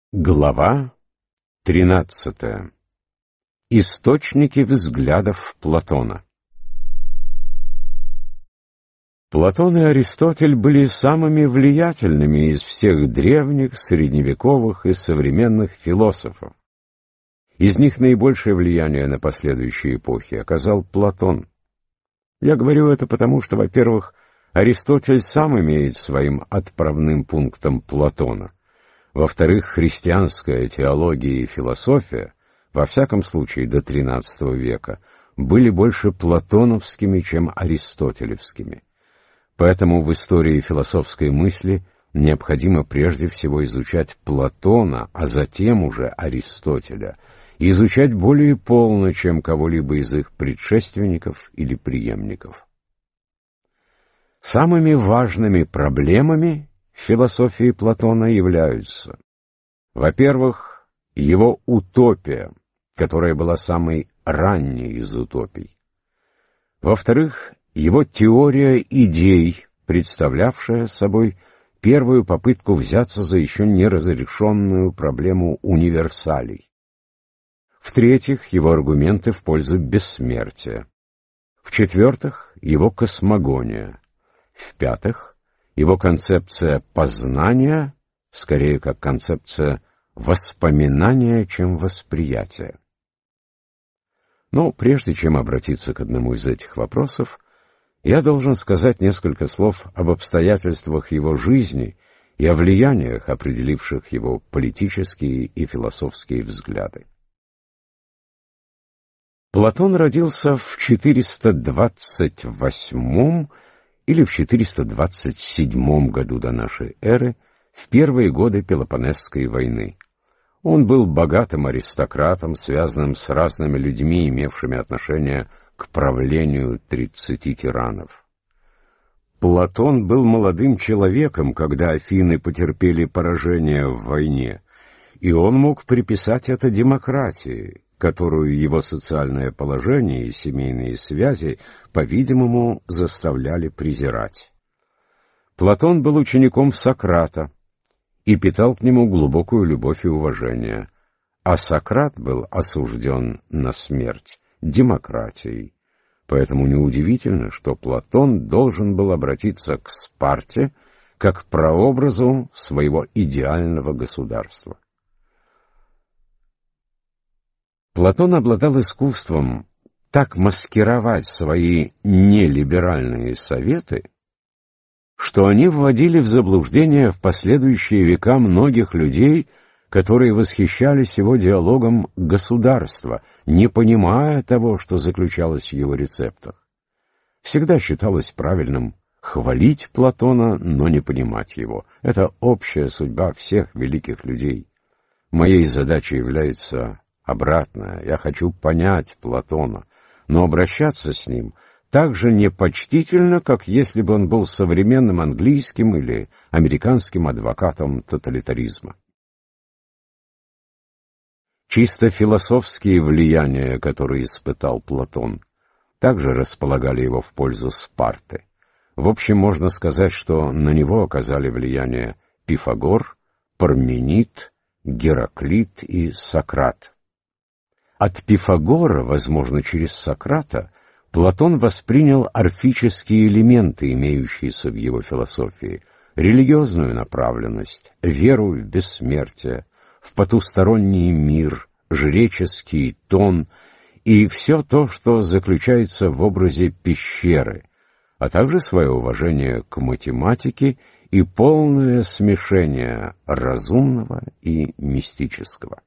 Глава 13. Источники взглядов Платона. Платон и Аристотель были самыми влиятельными из всех древних, средневековых и современных философов. Из них наибольшее влияние на последующие эпохи оказал Платон. Я говорю это потому, что, во-первых, Аристотель сам имеет своим отправным пунктом Платона. Во-вторых, христианская теология и философия, во всяком случае до XIII века, были больше платоновскими, чем аристотелевскими. Поэтому в истории философской мысли необходимо прежде всего изучать Платона, а затем уже Аристотеля, и изучать более полно, чем кого-либо из их предшественников или преемников. Самыми важными проблемами философии Платона являются, во-первых, его утопия, которая была самой ранней из утопий. Во-вторых, его теория идей, представлявшая собой первую попытку взяться за еще не разрешенную проблему универсалей. В-третьих, его аргументы в пользу бессмертия. В-четвертых, его космогония. В-пятых, его концепция познания, скорее как концепция воспоминания, чем восприятия. Но прежде чем обратиться к одному из этих вопросов, я должен сказать несколько слов об обстоятельствах его жизни и о влияниях, определивших его политические и философские взгляды. Платон родился в 428 или в 427 году до нашей эры, в первые годы Пелопоннесской войны. Он был богатым аристократом, связанным с разными людьми, имевшими отношение к правлению 30 тиранов. Платон был молодым человеком, когда Афины потерпели поражение в войне, и он мог приписать это демократии, которую его социальное положение и семейные связи, по-видимому, заставляли презирать. Платон был учеником Сократа и питал к нему глубокую любовь и уважение, а Сократ был осужден на смерть демократией. Поэтому неудивительно, что Платон должен был обратиться к Спарте как к прообразу своего идеального государства. Платон обладал искусством так маскировать свои нелиберальные советы, что они вводили в заблуждение в последующие века многих людей, которые восхищались его диалогом государства, не понимая того, что заключалось в его рецептах. Всегда считалось правильным хвалить Платона, но не понимать его. Это общая судьба всех великих людей. Моей задачей является обратное. Я хочу понять Платона, но обращаться с ним так же непочтительно, как если бы он был современным английским или американским адвокатом тоталитаризма. Чисто философские влияния, которые испытал Платон, также располагали его в пользу Спарты. В общем, можно сказать, что на него оказали влияние Пифагор, Парменид, Гераклит и Сократ. От Пифагора, возможно, через Сократа, Платон воспринял орфические элементы, имеющиеся в его философии, религиозную направленность, веру в бессмертие, в потусторонний мир, жреческий тон и все то, что заключается в образе пещеры, а также свое уважение к математике и полное смешение разумного и мистического.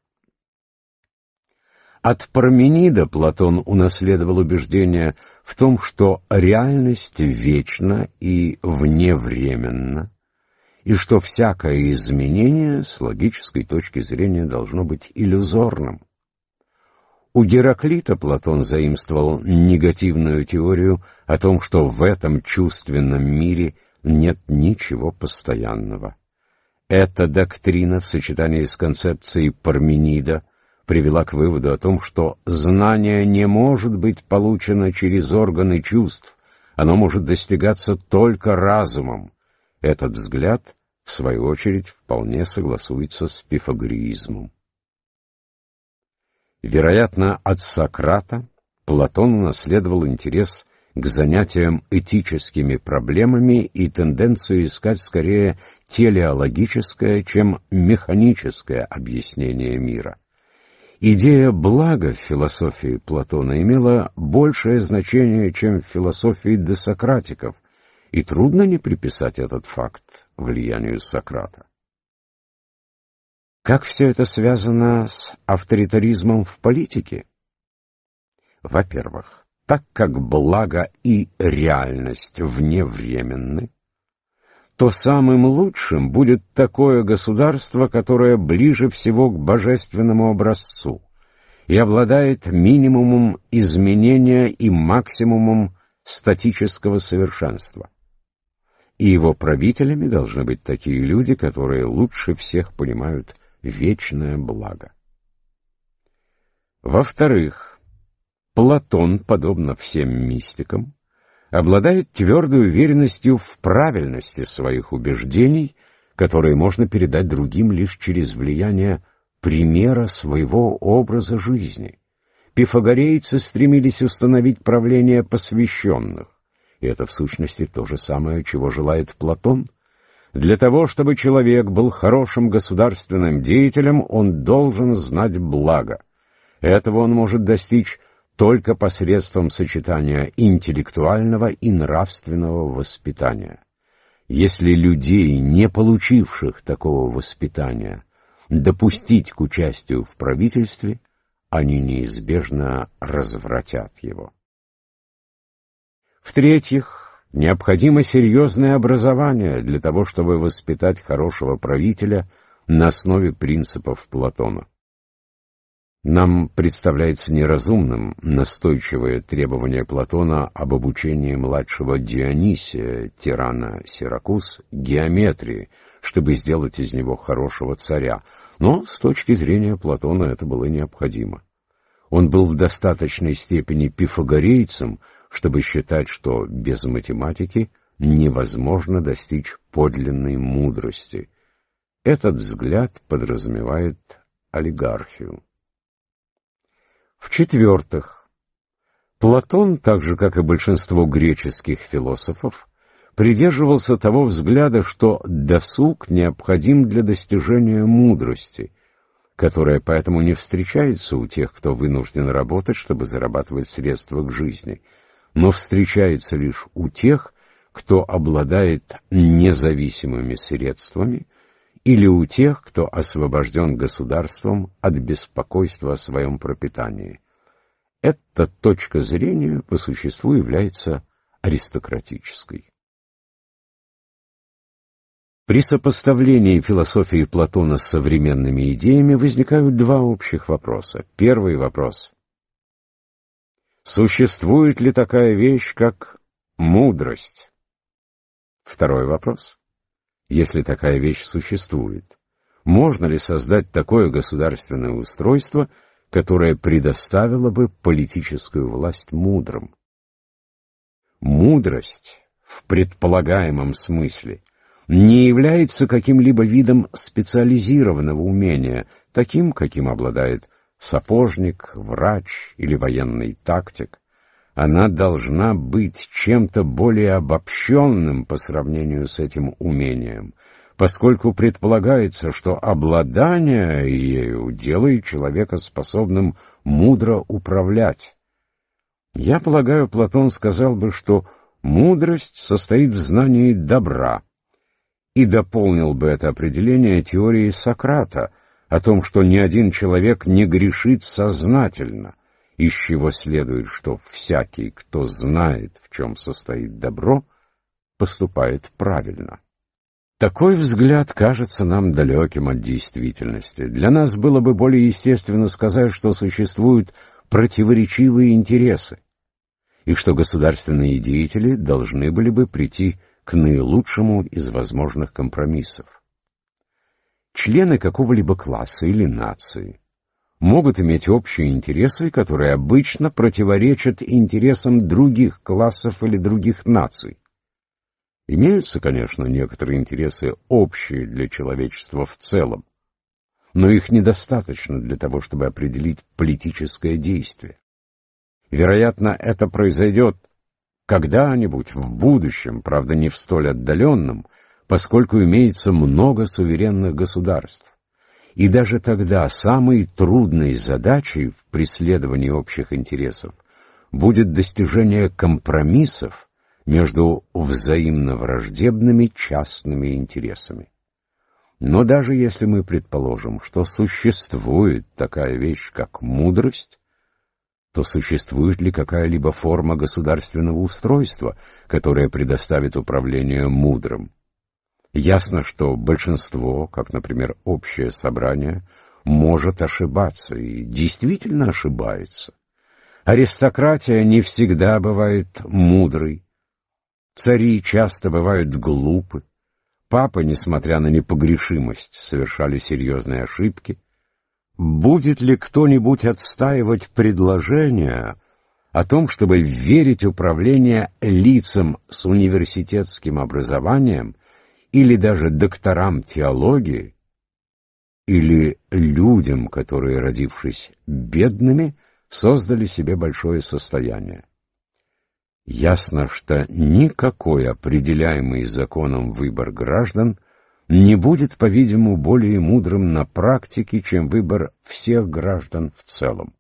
От Парменида Платон унаследовал убеждение в том, что реальность вечна и вневременна, и что всякое изменение с логической точки зрения должно быть иллюзорным. У Гераклита Платон заимствовал негативную теорию о том, что в этом чувственном мире нет ничего постоянного. Эта доктрина в сочетании с концепцией Парменида привела к выводу о том, что знание не может быть получено через органы чувств, оно может достигаться только разумом. Этот взгляд в свою очередь, вполне согласуется с пифагореизмом. Вероятно, от Сократа Платон унаследовал интерес к занятиям этическими проблемами и тенденцию искать скорее телеологическое, чем механическое объяснение мира. Идея блага в философии Платона имела большее значение, чем в философии досократиков, и трудно не приписать этот факт влиянию Сократа. Как все это связано с авторитаризмом в политике? Во-первых, так как благо и реальность вневременны, то самым лучшим будет такое государство, которое ближе всего к божественному образцу и обладает минимумом изменения и максимумом статического совершенства. И его правителями должны быть такие люди, которые лучше всех понимают вечное благо. Во-вторых, Платон, подобно всем мистикам, обладает твердой уверенностью в правильности своих убеждений, которые можно передать другим лишь через влияние примера своего образа жизни. Пифагорейцы стремились установить правление посвященных, и это в сущности то же самое, чего желает Платон. Для того, чтобы человек был хорошим государственным деятелем, он должен знать благо. Этого он может достичь только посредством сочетания интеллектуального и нравственного воспитания. Если людей, не получивших такого воспитания, допустить к участию в правительстве, они неизбежно развратят его. В-третьих, необходимо серьезное образование для того, чтобы воспитать хорошего правителя на основе принципов Платона. Нам представляется неразумным настойчивое требование Платона об обучении младшего Дионисия, тирана Сиракуз, геометрии, чтобы сделать из него хорошего царя. Но с точки зрения Платона это было необходимо. Он был в достаточной степени пифагорейцем, чтобы считать, что без математики невозможно достичь подлинной мудрости. Этот взгляд подразумевает олигархию. В-четвертых, Платон, так же как и большинство греческих философов, придерживался того взгляда, что досуг необходим для достижения мудрости, которая поэтому не встречается у тех, кто вынужден работать, чтобы зарабатывать средства к жизни, но встречается лишь у тех, кто обладает независимыми средствами, или у тех, кто освобожден государством от беспокойства о своем пропитании. Эта точка зрения по существу является аристократической. При сопоставлении философии Платона с современными идеями возникают два общих вопроса. Первый вопрос: существует ли такая вещь, как мудрость? Второй вопрос: если такая вещь существует, можно ли создать такое государственное устройство, которое предоставило бы политическую власть мудрым? Мудрость в предполагаемом смысле не является каким-либо видом специализированного умения, таким, каким обладает сапожник, врач или военный тактик. Она должна быть чем-то более обобщенным по сравнению с этим умением, поскольку предполагается, что обладание ею делает человека способным мудро управлять. Я полагаю, Платон сказал бы, что мудрость состоит в знании добра, и дополнил бы это определение теорией Сократа о том, что ни один человек не грешит сознательно, из чего следует, что всякий, кто знает, в чем состоит добро, поступает правильно. Такой взгляд кажется нам далеким от действительности. Для нас было бы более естественно сказать, что существуют противоречивые интересы, и что государственные деятели должны были бы прийти к наилучшему из возможных компромиссов. Члены какого-либо класса или нации могут иметь общие интересы, которые обычно противоречат интересам других классов или других наций. Имеются, конечно, некоторые интересы общие для человечества в целом, но их недостаточно для того, чтобы определить политическое действие. Вероятно, это произойдет когда-нибудь в будущем, правда, не в столь отдаленном, поскольку имеется много суверенных государств. И даже тогда самой трудной задачей в преследовании общих интересов будет достижение компромиссов между взаимно враждебными частными интересами. Но даже если мы предположим, что существует такая вещь, как мудрость, то существует ли какая-либо форма государственного устройства, которая предоставит управление мудрым? Ясно, что большинство, как, например, общее собрание, может ошибаться и действительно ошибается. Аристократия не всегда бывает мудрой, цари часто бывают глупы, папы, несмотря на непогрешимость, совершали серьезные ошибки. Будет ли кто-нибудь отстаивать предложение о том, чтобы верить управление лицам с университетским образованием или даже докторам теологии, или людям, которые, родившись бедными, создали себе большое состояние? Ясно, что никакой определяемый законом выбор граждан не будет, по-видимому, более мудрым на практике, чем выбор всех граждан в целом.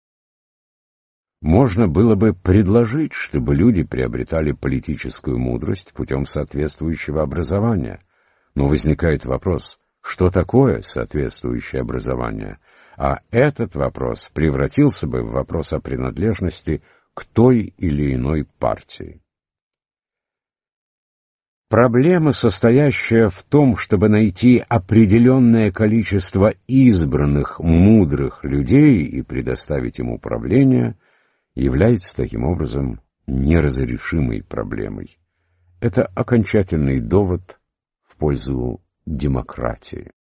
Можно было бы предложить, чтобы люди приобретали политическую мудрость путем соответствующего образования. Но возникает вопрос, что такое соответствующее образование? А этот вопрос превратился бы в вопрос о принадлежности к той или иной партии. Проблема, состоящая в том, чтобы найти определенное количество избранных, мудрых людей и предоставить им управление, является таким образом неразрешимой проблемой. Это окончательный довод в пользу демократии.